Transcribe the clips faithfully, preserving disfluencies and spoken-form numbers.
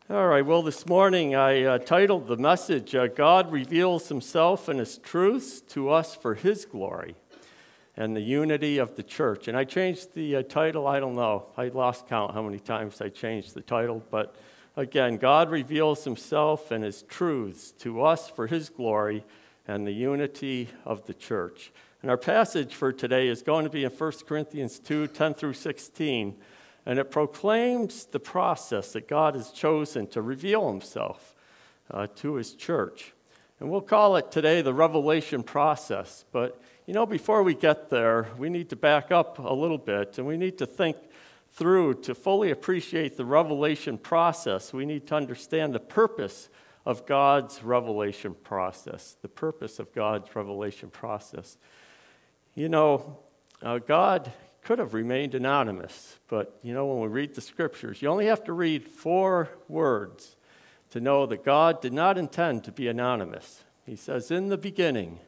All right, well, this morning I uh, titled the message, uh, God Reveals Himself and His Truths to Us for His Glory and the Unity of the Church. And I changed the uh, title, I don't know, I lost count how many times I changed the title, but again, God reveals Himself and His truths to us for His glory and the unity of the church. And our passage for today is going to be in First Corinthians two, ten through sixteen. And it proclaims the process that God has chosen to reveal Himself uh, to His church. And we'll call it today the revelation process. But, you know, before we get there, we need to back up a little bit, and we need to think through to fully appreciate the revelation process. We need to understand the purpose of God's revelation process, the purpose of God's revelation process. You know, uh, God could have remained anonymous, but you know, when we read the scriptures, you only have to read four words to know that God did not intend to be anonymous. He says, in the beginning,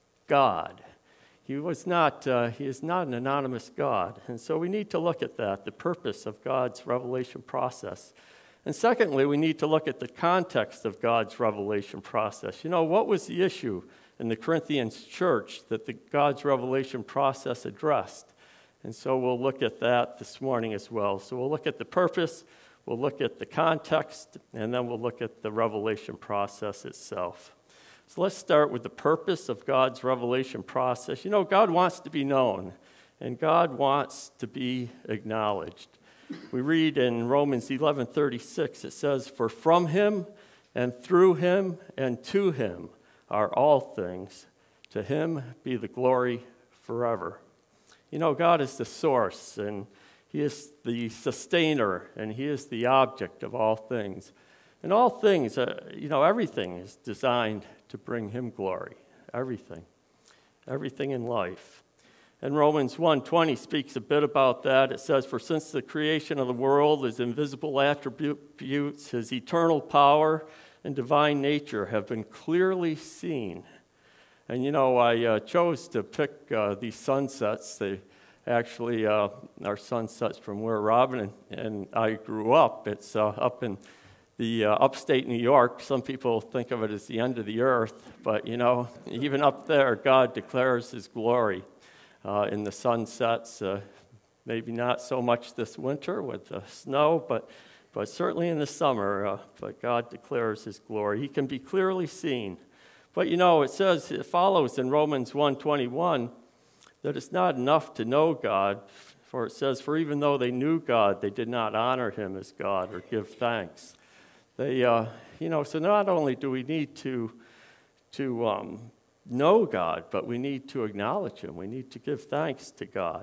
God. He was not, uh, he is not an anonymous God. And so we need to look at that, the purpose of God's revelation process. And secondly, we need to look at the context of God's revelation process. You know, what was the issue in the Corinthians church that the God's revelation process addressed? And so we'll look at that this morning as well. So we'll look at the purpose, we'll look at the context, and then we'll look at the revelation process itself. So let's start with the purpose of God's revelation process. You know, God wants to be known, and God wants to be acknowledged. We read in Romans eleven thirty-six, it says, "For from Him and through Him and to Him are all things. To Him be the glory forever." You know, God is the source, and He is the sustainer, and He is the object of all things. And all things, uh, you know, everything is designed to bring Him glory. Everything. Everything in life. And Romans one twenty speaks a bit about that. It says, "For since the creation of the world, His invisible attributes, His eternal power and divine nature have been clearly seen." And, you know, I uh, chose to pick uh, these sunsets. They actually uh, are sunsets from where Robin and, and I grew up. It's uh, up in the uh, upstate New York. Some people think of it as the end of the earth. But, you know, even up there, God declares His glory uh, in the sunsets. Uh, maybe not so much this winter with the snow, but, but certainly in the summer. Uh, but God declares His glory. He can be clearly seen. But, you know, it says, it follows in Romans one twenty-one that it's not enough to know God, for it says, "For even though they knew God, they did not honor Him as God or give thanks." They, uh, you know, so not only do we need to, to um, know God, but we need to acknowledge Him. We need to give thanks to God.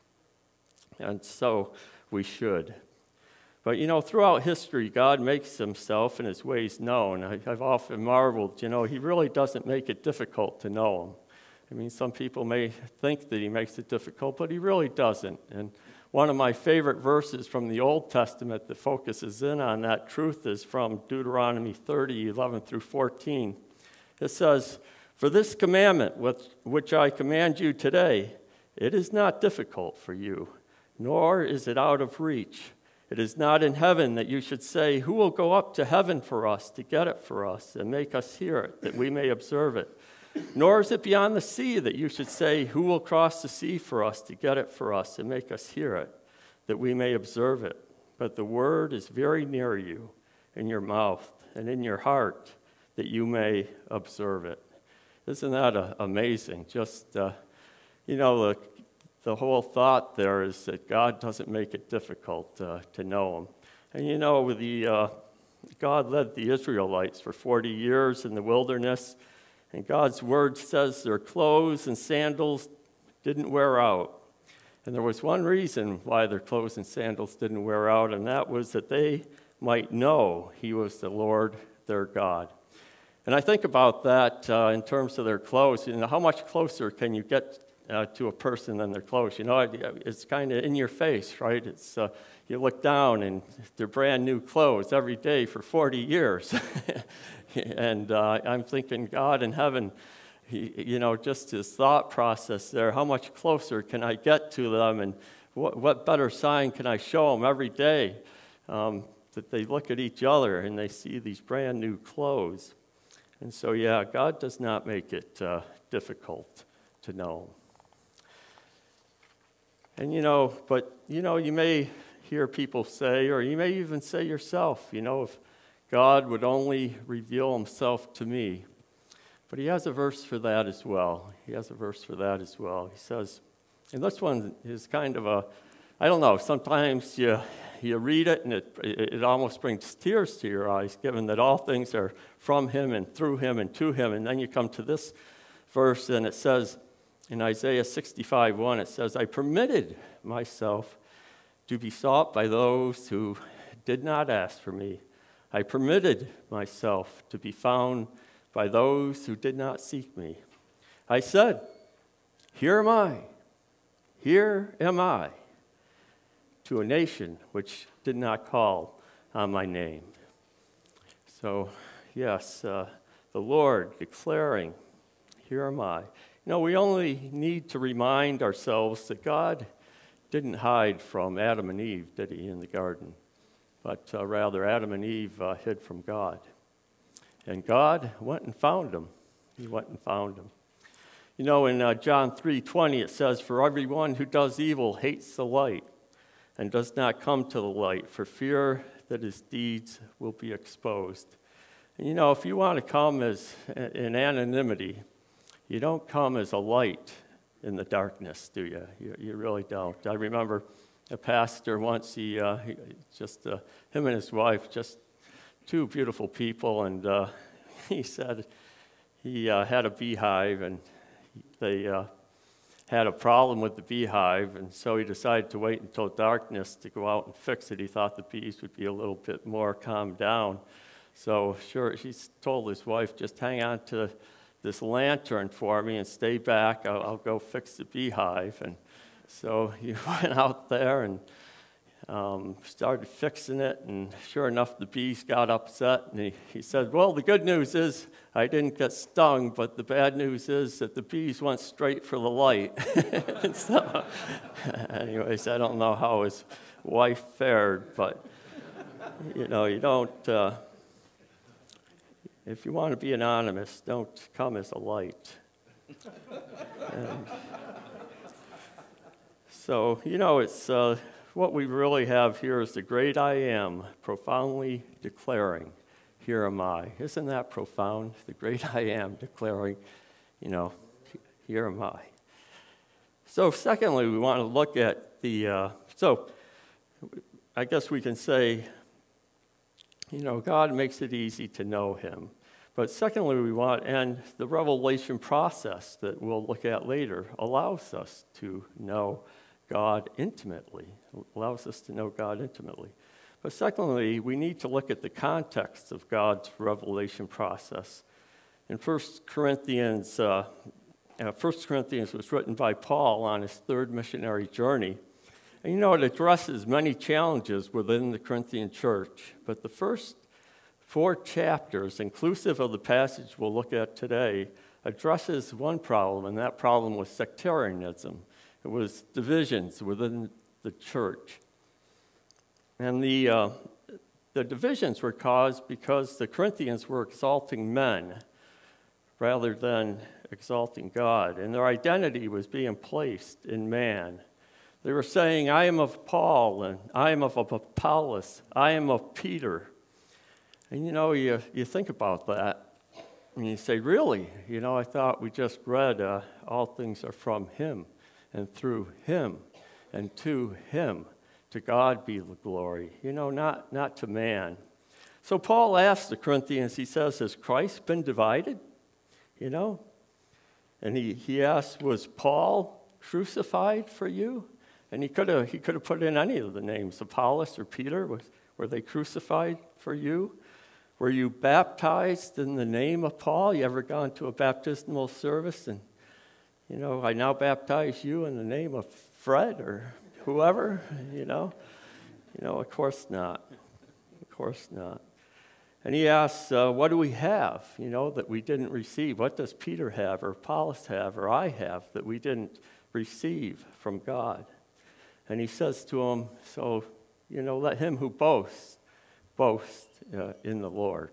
And so we should. But, you know, throughout history, God makes Himself and His ways known. I, I've often marveled, you know, He really doesn't make it difficult to know Him. I mean, some people may think that He makes it difficult, but He really doesn't. And one of my favorite verses from the Old Testament that focuses in on that truth is from Deuteronomy thirty, eleven through fourteen. It says, "For this commandment which I command you today, it is not difficult for you, nor is it out of reach. It is not in heaven that you should say, 'Who will go up to heaven for us to get it for us and make us hear it, that we may observe it?' Nor is it beyond the sea that you should say, 'Who will cross the sea for us to get it for us and make us hear it, that we may observe it?' But the word is very near you, in your mouth and in your heart, that you may observe it." Isn't that uh, amazing? Just, uh, you know, the The whole thought there is that God doesn't make it difficult uh, to know Him. And you know, the, uh, God led the Israelites for forty years in the wilderness, and God's word says their clothes and sandals didn't wear out. And there was one reason why their clothes and sandals didn't wear out, and that was that they might know He was the Lord their God. And I think about that uh, in terms of their clothes. You know, how much closer can you get Uh, to a person than their clothes? You know, it's kind of in your face, right? It's uh, you look down and they're brand new clothes every day for forty years. And uh, I'm thinking, God in heaven, he, you know, just His thought process there, how much closer can I get to them, and what, what better sign can I show them every day um, that they look at each other and they see these brand new clothes. And so, yeah, God does not make it uh, difficult to know. And, you know, but, you know, you may hear people say, or you may even say yourself, you know, if God would only reveal himself to me. But he has a verse for that as well. He has a verse for that as well. He says, and this one is kind of a, I don't know, sometimes you, you read it and it, it almost brings tears to your eyes, given that all things are from him and through him and to him. And then you come to this verse and it says, in Isaiah sixty-five one, it says, I permitted myself to be sought by those who did not ask for me. I permitted myself to be found by those who did not seek me. I said, here am I, here am I, to a nation which did not call on my name. So, yes, uh, the Lord declaring, here am I. You know, we only need to remind ourselves that God didn't hide from Adam and Eve, did he, in the garden? But uh, rather, Adam and Eve uh, hid from God. And God went and found them. He went and found them. You know, in uh, John three twenty, it says, for everyone who does evil hates the light and does not come to the light for fear that his deeds will be exposed. And, you know, if you want to come as in anonymity, you don't come as a light in the darkness, do you? You, you really don't. I remember a pastor once, he, uh, he just, uh, him and his wife, just two beautiful people, and uh, he said he uh, had a beehive, and they uh, had a problem with the beehive, and so he decided to wait until darkness to go out and fix it. He thought the bees would be a little bit more calmed down. So sure, he told his wife, just hang on to this lantern for me and stay back. I'll, I'll go fix the beehive. And so he went out there and um, started fixing it, and sure enough, the bees got upset, and he, he said, well, the good news is I didn't get stung, but the bad news is that the bees went straight for the light. And so, anyways, I don't know how his wife fared, but, you know, you don't, uh, if you want to be anonymous, don't come as a light. And so, you know, it's uh, what we really have here is the great I am, profoundly declaring, here am I. Isn't that profound? The great I am declaring, you know, here am I. So secondly, we want to look at the, uh, so I guess we can say, you know, God makes it easy to know him. But secondly, we want, and the revelation process that we'll look at later allows us to know God intimately, allows us to know God intimately. But secondly, we need to look at the context of God's revelation process. In First Corinthians, uh, uh, First Corinthians was written by Paul on his third missionary journey. And you know, it addresses many challenges within the Corinthian church. But the first four chapters, inclusive of the passage we'll look at today, addresses one problem, and that problem was sectarianism. It was divisions within the church. And the, uh, the divisions were caused because the Corinthians were exalting men rather than exalting God. And their identity was being placed in man. They were saying, I am of Paul, and I am of Apollos, I am of Peter. And you know, you, you think about that, and you say, really? You know, I thought we just read, uh, all things are from him, and through him, and to him. To God be the glory, you know, not, not to man. So Paul asks the Corinthians, he says, has Christ been divided? You know? And he, he asks, was Paul crucified for you? And he could have he could have put in any of the names, Apollos or Peter. Was, were they crucified for you? Were you baptized in the name of Paul? You ever gone to a baptismal service and, you know, I now baptize you in the name of Fred or whoever, you know? You know, of course not. Of course not. And he asks, uh, what do we have, you know, that we didn't receive? What does Peter have or Apollos have or I have that we didn't receive from God? And he says to him, so, you know, let him who boasts, boast uh, in the Lord.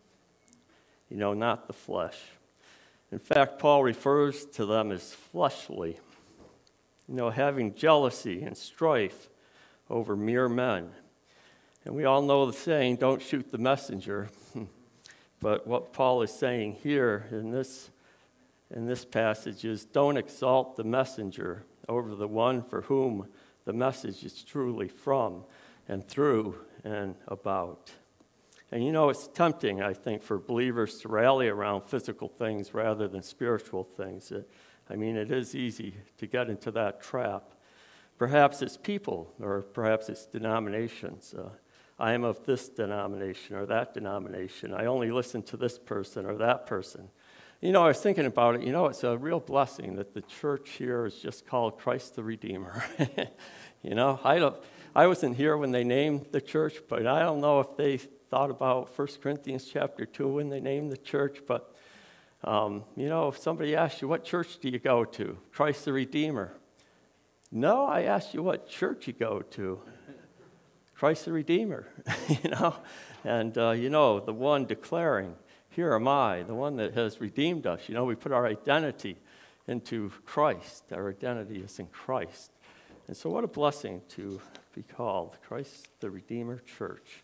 You know, not the flesh. In fact, Paul refers to them as fleshly, you know, having jealousy and strife over mere men. And we all know the saying, don't shoot the messenger. But what Paul is saying here in this, in this passage is don't exalt the messenger over the one for whom the message is truly from and through and about. And you know, it's tempting, I think, for believers to rally around physical things rather than spiritual things. It, I mean, it is easy to get into that trap. Perhaps it's people, or perhaps it's denominations. Uh, I am of this denomination or that denomination. I only listen to this person or that person. You know, I was thinking about it. You know, it's a real blessing that the church here is just called Christ the Redeemer. You know, I don't. I wasn't here when they named the church, but I don't know if they thought about First Corinthians chapter two when they named the church. But, um, you know, if somebody asks you, what church do you go to? Christ the Redeemer. No, I asked you what church you go to. Christ the Redeemer, you know. And, uh, you know, the one declaring, here am I, the one that has redeemed us. You know, we put our identity into Christ. Our identity is in Christ. And so what a blessing to be called Christ the Redeemer Church.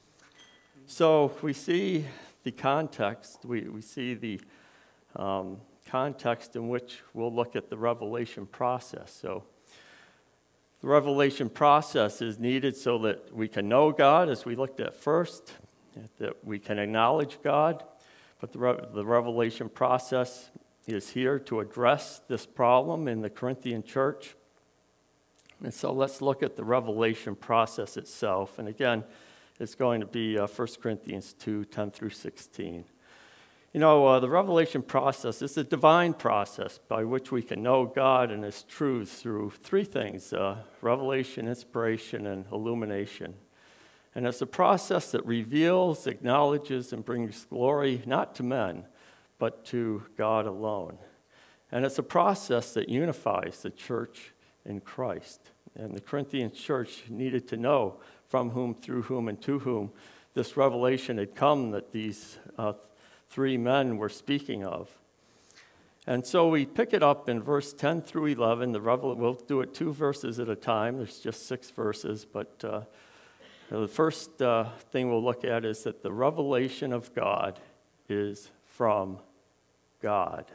So we see the context, we, we see the um, context in which we'll look at the revelation process. So the revelation process is needed so that we can know God, as we looked at first, that we can acknowledge God, but the, re- the revelation process is here to address this problem in the Corinthian church. And so let's look at the revelation process itself. And again, it's going to be uh, First Corinthians two, ten through sixteen. You know, uh, the revelation process is a divine process by which we can know God and His truths through three things, uh, revelation, inspiration, and illumination. And it's a process that reveals, acknowledges, and brings glory not to men, but to God alone. And it's a process that unifies the church in Christ. And the Corinthian church needed to know from whom, through whom, and to whom this revelation had come that these uh, three men were speaking of. And so we pick it up in verse ten through eleven. The revel- we'll do it two verses at a time. There's just six verses. But uh, the first uh, thing we'll look at is that the revelation of God is from God.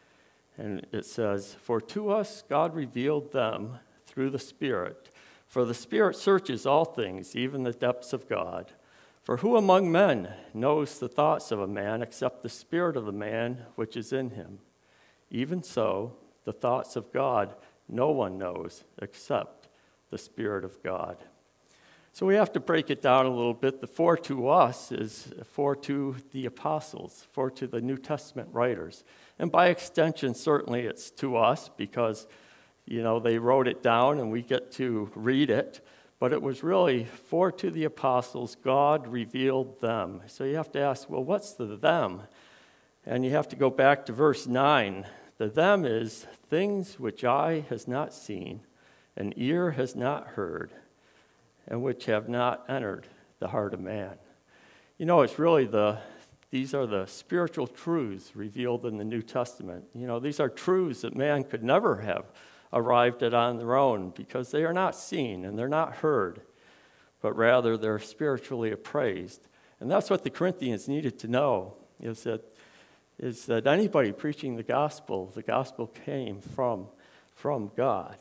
And it says, for to us God revealed them through the Spirit. For the Spirit searches all things, even the depths of God. For who among men knows the thoughts of a man except the spirit of the man which is in him? Even so, the thoughts of God no one knows except the Spirit of God. So we have to break it down a little bit. The for to us is for to the apostles, for to the New Testament writers. And by extension, certainly it's to us because, you know, they wrote it down and we get to read it. But it was really for to the apostles, God revealed them. So you have to ask, well, what's the them? And you have to go back to verse nine. The them is things which eye has not seen, and ear has not heard, and which have not entered the heart of man. You know, it's really the, these are the spiritual truths revealed in the New Testament. You know, these are truths that man could never have arrived at on their own because they are not seen and they're not heard, but rather they're spiritually appraised. And that's what the Corinthians needed to know, is that, is that anybody preaching the gospel, the gospel came from, from God.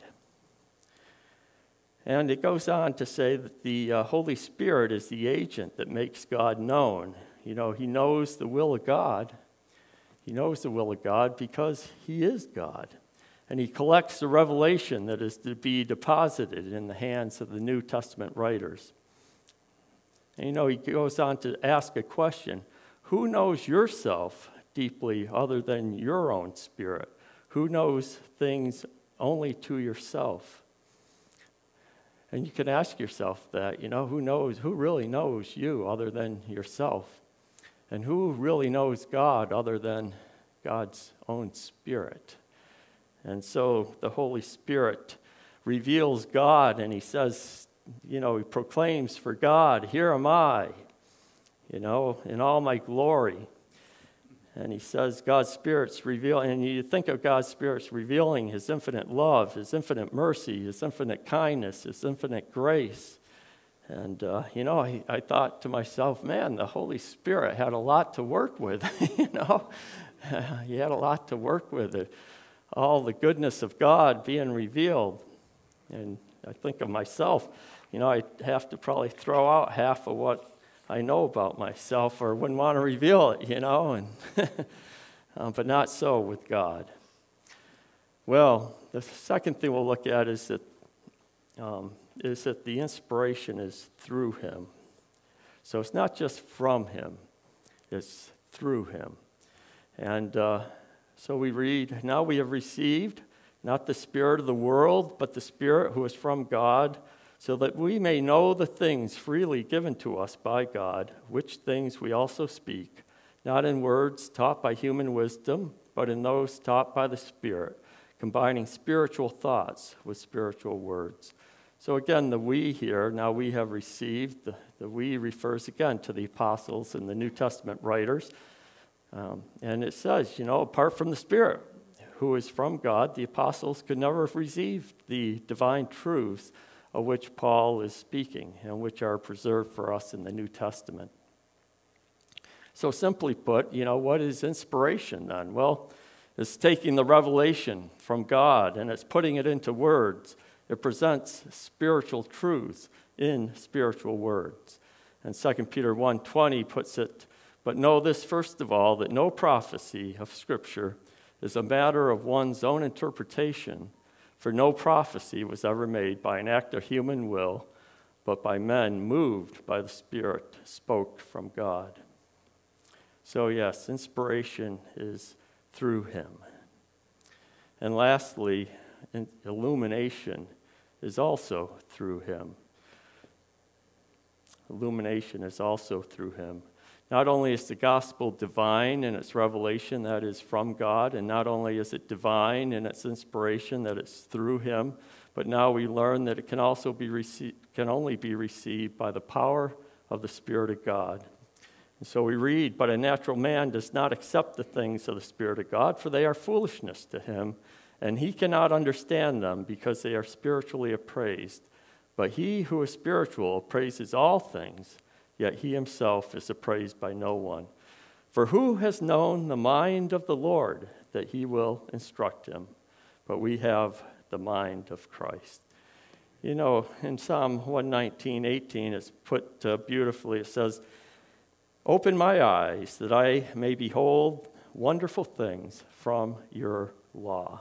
And it goes on to say that the uh, Holy Spirit is the agent that makes God known. You know, He knows the will of God. He knows the will of God because He is God. And He collects the revelation that is to be deposited in the hands of the New Testament writers. And you know, He goes on to ask a question. Who knows yourself deeply other than your own spirit? Who knows things only to yourself? And you can ask yourself that, you know, who knows, who really knows you other than yourself? And who really knows God other than God's own Spirit? And so the Holy Spirit reveals God, and He says you know, he proclaims for God, here am I, you know, in all my glory. And he says God's Spirit's revealing, and you think of God's Spirit's revealing his infinite love, his infinite mercy, his infinite kindness, his infinite grace. And, uh, you know, I, I thought to myself, man, the Holy Spirit had a lot to work with, you know. He had a lot to work with, it. All the goodness of God being revealed. And I think of myself, you know, I'd have to probably throw out half of what I know about myself or wouldn't want to reveal it, you know, and um, but not so with God. Well, the second thing we'll look at is that um, is that the inspiration is through him. So it's not just from him, it's through him. And uh, so we read, now we have received not the spirit of the world, but the Spirit who is from God, so that we may know the things freely given to us by God, which things we also speak, not in words taught by human wisdom, but in those taught by the Spirit, combining spiritual thoughts with spiritual words. So again, the we here, now we have received, the, the we refers again to the apostles and the New Testament writers. Um, and it says, you know, apart from the Spirit, who is from God, the apostles could never have received the divine truths of which Paul is speaking and which are preserved for us in the New Testament. So simply put, you know, what is inspiration then? Well, it's taking the revelation from God and it's putting it into words. It presents spiritual truths in spiritual words. And Second Peter one twenty puts it, but know this first of all, that no prophecy of Scripture is a matter of one's own interpretation, for no prophecy was ever made by an act of human will, but by men moved by the Spirit, spoke from God. So yes, inspiration is through him. And lastly, illumination is also through him. Illumination is also through him. Not only is the gospel divine in its revelation, that is from God, and not only is it divine in its inspiration, that it's through him, but now we learn that it can also be received, can only be received by the power of the Spirit of God. And so we read, but a natural man does not accept the things of the Spirit of God, for they are foolishness to him, and he cannot understand them because they are spiritually appraised. But he who is spiritual appraises all things, yet he himself is appraised by no one. For who has known the mind of the Lord, that he will instruct him? But we have the mind of Christ. You know, in Psalm one nineteen, eighteen, it's put uh, beautifully. It says, open my eyes that I may behold wonderful things from your law.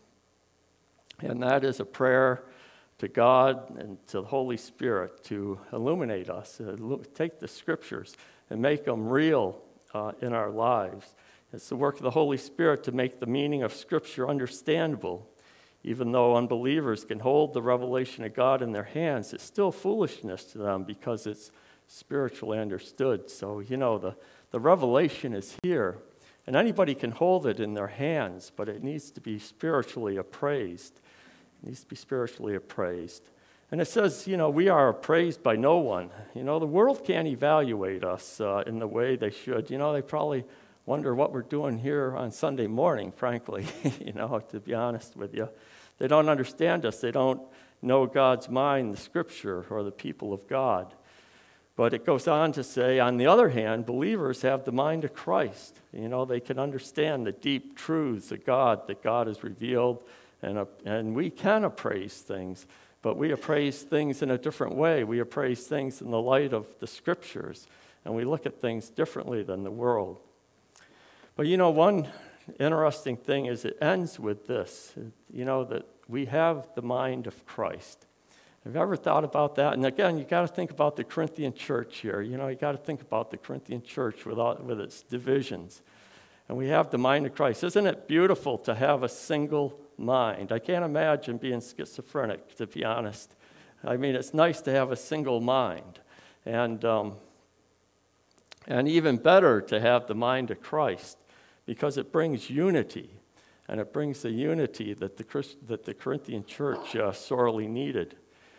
And that is a prayer to God and to the Holy Spirit to illuminate us, uh, take the Scriptures and make them real uh, in our lives. It's the work of the Holy Spirit to make the meaning of Scripture understandable. Even though unbelievers can hold the revelation of God in their hands, it's still foolishness to them because it's spiritually understood. So, you know, the, the revelation is here, and anybody can hold it in their hands, but it needs to be spiritually appraised. It needs to be spiritually appraised. And it says, you know, we are appraised by no one. You know, the world can't evaluate us uh, in the way they should. You know, they probably wonder what we're doing here on Sunday morning, frankly, you know, to be honest with you. They don't understand us. They don't know God's mind, the Scripture, or the people of God. But it goes on to say, on the other hand, believers have the mind of Christ. You know, they can understand the deep truths of God that God has revealed, and, uh, and we can appraise things, but we appraise things in a different way. We appraise things in the light of the Scriptures, and we look at things differently than the world. But, you know, one interesting thing is it ends with this, you know, that we have the mind of Christ. Have you ever thought about that? And again, you got to think about the Corinthian church here. You know, you got to think about the Corinthian church with, all, with its divisions. And we have the mind of Christ. Isn't it beautiful to have a single mind? I can't imagine being schizophrenic, to be honest. I mean, it's nice to have a single mind. And, um, and even better to have the mind of Christ, because it brings unity. And it brings the unity that the, Christ, that the Corinthian church uh, sorely needed.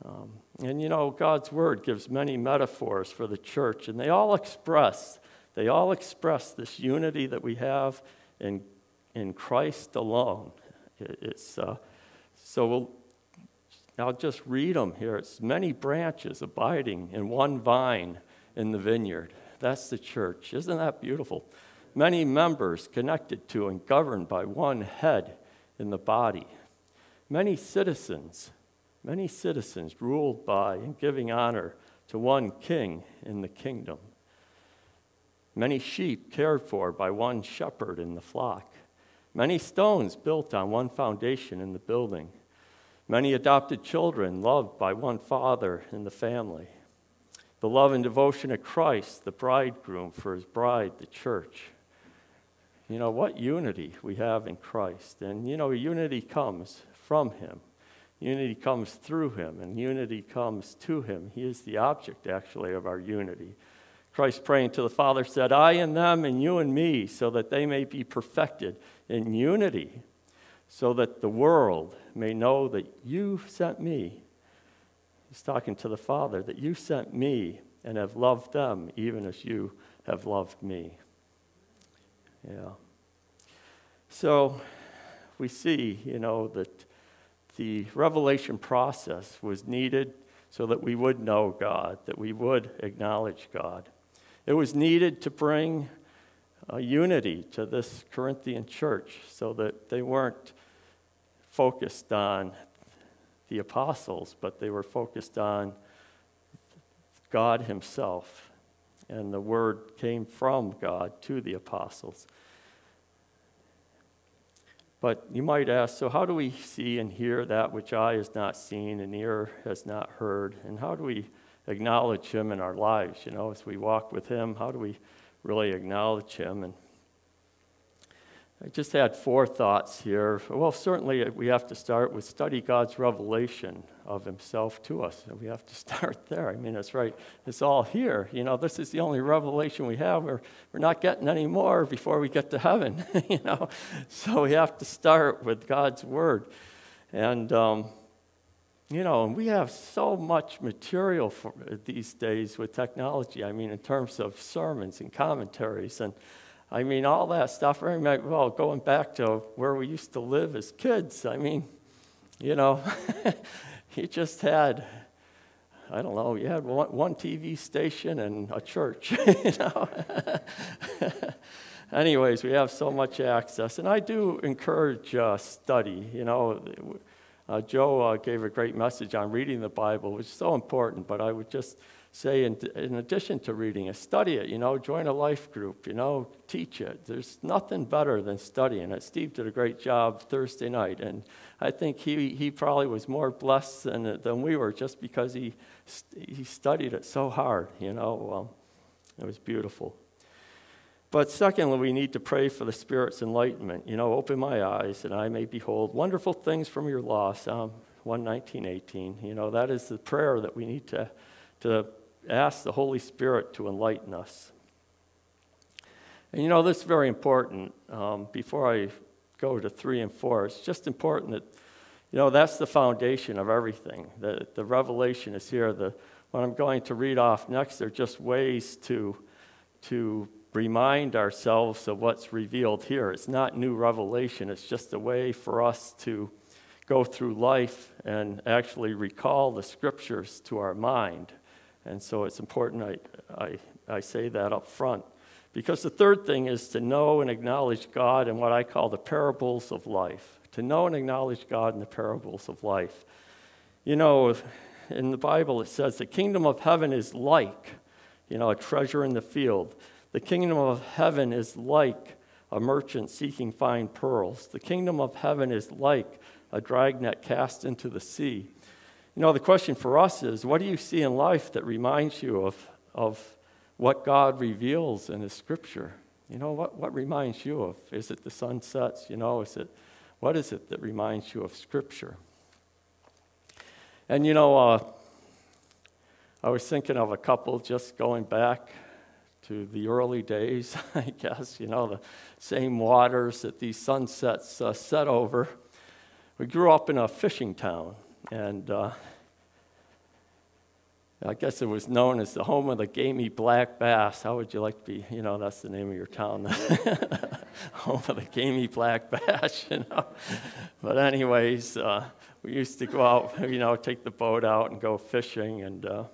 Um, and you know, God's Word gives many metaphors for the church, and they all express, they all express this unity that we have in, in Christ alone. It, it's, uh, so we'll, I'll just read them here. It's many branches abiding in one vine in the vineyard. That's the church. Isn't that beautiful? Many members connected to and governed by one head in the body. Many citizens, many citizens ruled by and giving honor to one king in the kingdom. Many sheep cared for by one shepherd in the flock. Many stones built on one foundation in the building. Many adopted children loved by one father in the family. The love and devotion of Christ, the bridegroom for his bride, the church. You know, what unity we have in Christ. And, you know, unity comes from him. Unity comes through him, and unity comes to him. He is the object, actually, of our unity. Christ, praying to the Father, said, I and them and you and me, so that they may be perfected in unity, so that the world may know that you sent me. He's talking to the Father, that you sent me and have loved them even as you have loved me. Yeah. So we see, you know, that the revelation process was needed so that we would know God, that we would acknowledge God. It was needed to bring a unity to this Corinthian church so that they weren't focused on the apostles, but they were focused on God himself. And the word came from God to the apostles. But you might ask, so how do we see and hear that which eye has not seen and ear has not heard? And how do we acknowledge him in our lives? You know, as we walk with him, how do we really acknowledge him? And I just had four thoughts here. Well, certainly we have to start with study God's revelation of himself to us. And we have to start there. I mean, it's right. It's all here. You know, this is the only revelation we have. We're, we're not getting any more before we get to heaven, you know. So we have to start with God's word. And, um, you know, and we have so much material for these days with technology. I mean, in terms of sermons and commentaries and I mean, all that stuff. I remember, well, going back to where we used to live as kids, I mean, you know, you just had, I don't know, you had one, one T V station and a church, you know. Anyways, we have so much access. And I do encourage uh, study, you know. Uh, Joe uh, gave a great message on reading the Bible, which is so important, but I would just say, in, in addition to reading it, study it, you know, join a life group, you know, teach it. There's nothing better than studying it. Steve did a great job Thursday night, and I think he, he probably was more blessed than, than we were just because he, he studied it so hard, you know. Um, it was beautiful. But secondly, we need to pray for the Spirit's enlightenment. You know, open my eyes, and I may behold wonderful things from your law, Psalm one nineteen, eighteen. You know, that is the prayer that we need to, to ask the Holy Spirit to enlighten us. And you know, this is very important. Um, before I go to three and four, it's just important that, you know, that's the foundation of everything. The, the revelation is here. The, what I'm going to read off next are just ways to, to remind ourselves of what's revealed here. It's not new revelation. It's just a way for us to go through life and actually recall the scriptures to our mind. And so it's important I, I, I say that up front. Because the third thing is to know and acknowledge God in what I call the parables of life. To know and acknowledge God in the parables of life. You know, in the Bible it says the kingdom of heaven is like, you know, a treasure in the field. The kingdom of heaven is like a merchant seeking fine pearls. The kingdom of heaven is like a dragnet cast into the sea. You know, the question for us is, what do you see in life that reminds you of, of what God reveals in his scripture? You know, what, what reminds you of? Is it the sunsets? You know, is it, what is it that reminds you of scripture? And, you know, uh, I was thinking of a couple just going back to the early days, I guess, you know, the same waters that these sunsets uh, set over. We grew up in a fishing town. And uh, I guess it was known as the home of the gamey black bass. How would you like to be? You know, that's the name of your town. Home of the gamey black bass, you know. But anyways, uh, we used to go out, you know, take the boat out and go fishing. And uh,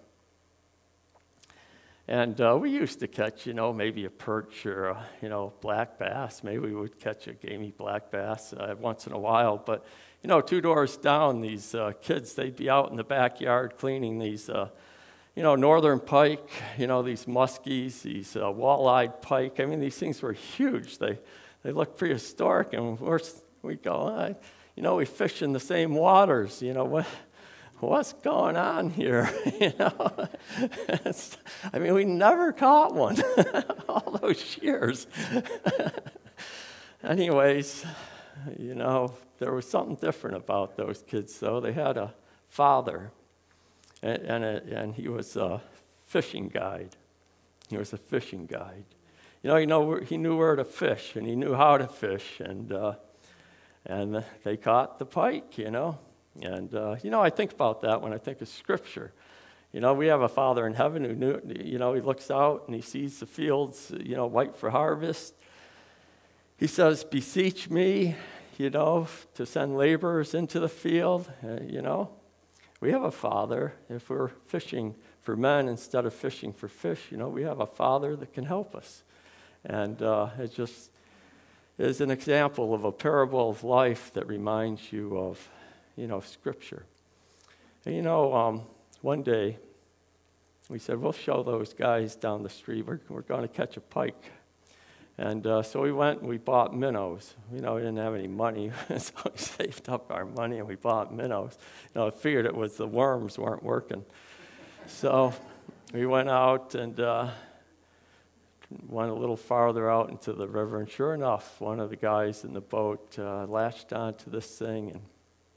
and uh, we used to catch, you know, maybe a perch or, a, you know, black bass. Maybe we would catch a gamey black bass uh, once in a while. But, you know, two doors down, these uh, kids, they'd be out in the backyard cleaning these uh, you know, northern pike, you know, these muskies, these uh, walleyed pike. I mean, these things were huge. They they look prehistoric, and we're, we go, I, you know, we fish in the same waters. You know, what what's going on here? You know, I mean, we never caught one all those years. Anyways, you know, there was something different about those kids, though. They had a father. And, and, a, and he was a fishing guide. He was a fishing guide. You know, you know, he knew where to fish, and he knew how to fish, and uh, and they caught the pike, you know. And, uh, you know, I think about that when I think of Scripture. You know, we have a Father in heaven who knew, you know, he looks out and he sees the fields, you know, white for harvest. He says, beseech me, you know, to send laborers into the field, uh, you know. We have a Father. If we're fishing for men instead of fishing for fish, you know, we have a Father that can help us. And uh, it just is an example of a parable of life that reminds you of, you know, Scripture. And, you know, um, one day we said, we'll show those guys down the street. We're, we're going to catch a pike. And uh, so we went and we bought minnows. You know, we didn't have any money, so we saved up our money and we bought minnows. You know, I figured it was the worms weren't working. So we went out and uh, went a little farther out into the river, and sure enough, one of the guys in the boat uh, latched onto this thing, and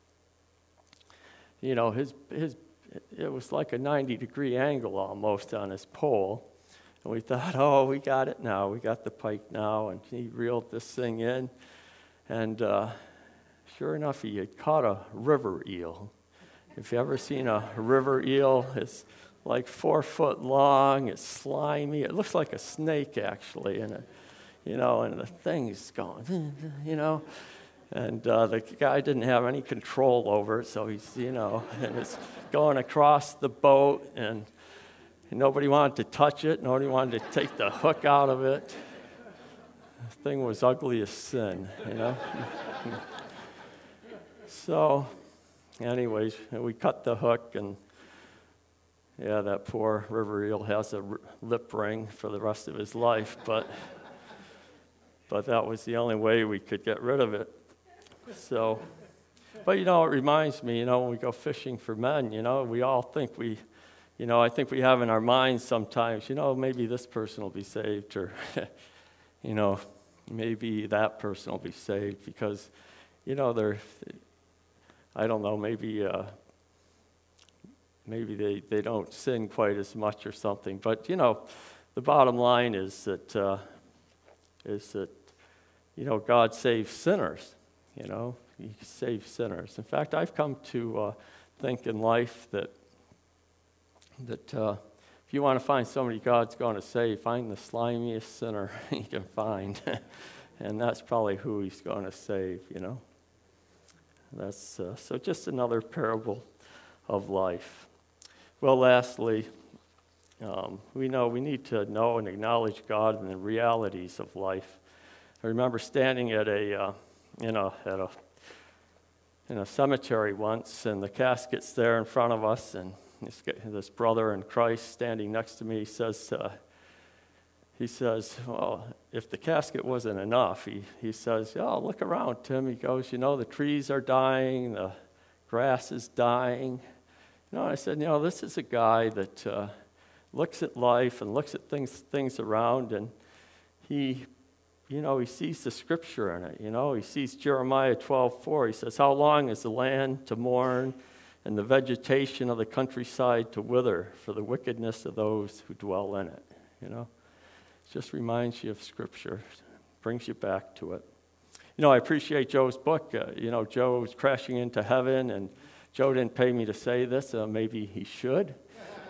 you know, his his it was like a ninety degree angle almost on his pole. And we thought, oh, we got it now. We got the pike now. And he reeled this thing in. And uh, sure enough, he had caught a river eel. If you've ever seen a river eel, it's like four foot long. It's slimy. It looks like a snake, actually. And, it, you know, and the thing's going, you know. And uh, the guy didn't have any control over it. So he's, you know, and it's going across the boat. And nobody wanted to touch it. Nobody wanted to take the hook out of it. The thing was ugly as sin, you know. So, anyways, we cut the hook, and yeah, that poor river eel has a r- lip ring for the rest of his life. But, but that was the only way we could get rid of it. So, but you know, it reminds me, you know, when we go fishing for men, you know, we all think we. You know, I think we have in our minds sometimes, you know, maybe this person will be saved, or, you know, maybe that person will be saved because, you know, they're, I don't know, maybe uh, maybe they, they don't sin quite as much or something. But, you know, the bottom line is that, uh, is that, you know, God saves sinners, you know, He saves sinners. In fact, I've come to uh, think in life that that uh, if you want to find somebody God's going to save, find the slimiest sinner you can find. And that's probably who He's going to save, you know. That's uh, so just another parable of life. Well, lastly, um, we know we need to know and acknowledge God and the realities of life. I remember standing at a, uh, in a, at a, in a cemetery once, and the casket's there in front of us, and This, this brother in Christ standing next to me says, uh, he says, well, if the casket wasn't enough, he, he says, oh, look around, Tim. He goes, you know, the trees are dying, the grass is dying. You know, I said, you know, this is a guy that uh, looks at life and looks at things, things around, and he, you know, he sees the Scripture in it. You know, he sees Jeremiah twelve four. He says, how long is the land to mourn, and the vegetation of the countryside to wither for the wickedness of those who dwell in it, you know. It just reminds you of Scripture, brings you back to it. You know, I appreciate Joe's book. Uh, you know, Joe was crashing into heaven, and Joe didn't pay me to say this. Uh, maybe he should.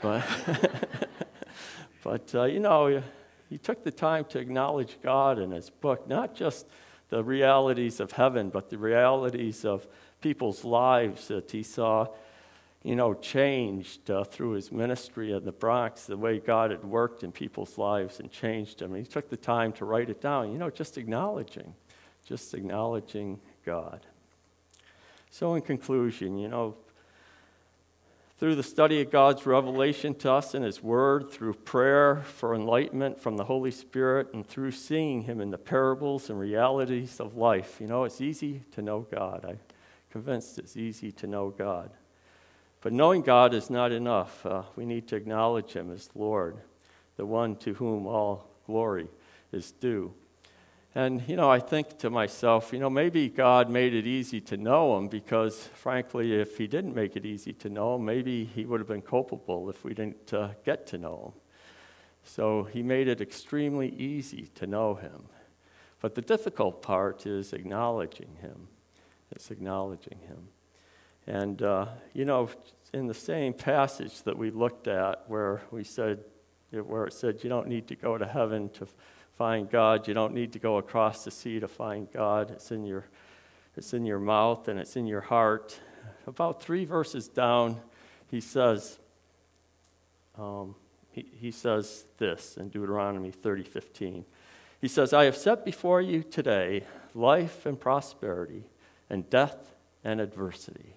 But, but uh, you know, he took the time to acknowledge God in his book, not just the realities of heaven, but the realities of people's lives that he saw, you know, changed uh, through his ministry in the Bronx, the way God had worked in people's lives and changed them. And he took the time to write it down, you know, just acknowledging, just acknowledging God. So in conclusion, you know, through the study of God's revelation to us in his word, through prayer for enlightenment from the Holy Spirit, and through seeing him in the parables and realities of life, you know, it's easy to know God. I'm convinced it's easy to know God. But knowing God is not enough. Uh, we need to acknowledge him as Lord, the one to whom all glory is due. And, you know, I think to myself, you know, maybe God made it easy to know him because, frankly, if he didn't make it easy to know him, maybe he would have been culpable if we didn't uh, get to know him. So he made it extremely easy to know him. But the difficult part is acknowledging him. It's acknowledging him. And, uh, you know, in the same passage that we looked at where we said, where it said you don't need to go to heaven to find God, you don't need to go across the sea to find God, it's in your, it's in your mouth and it's in your heart. About three verses down, he says, um, he, he says this in Deuteronomy thirty fifteen. He says, I have set before you today life and prosperity, and death and adversity.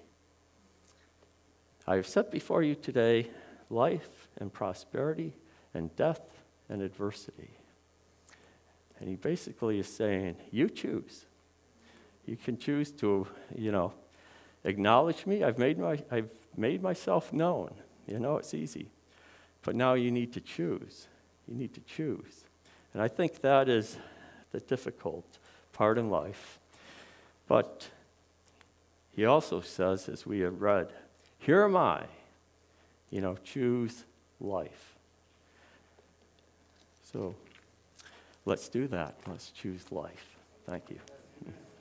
I have set before you today life and prosperity and death and adversity. And he basically is saying, you choose. You can choose to, you know, acknowledge me. I've made my, I've made myself known. You know, it's easy. But now you need to choose. You need to choose. And I think that is the difficult part in life. But he also says, as we have read, here am I, you know, choose life. So let's do that. Let's choose life. Thank you.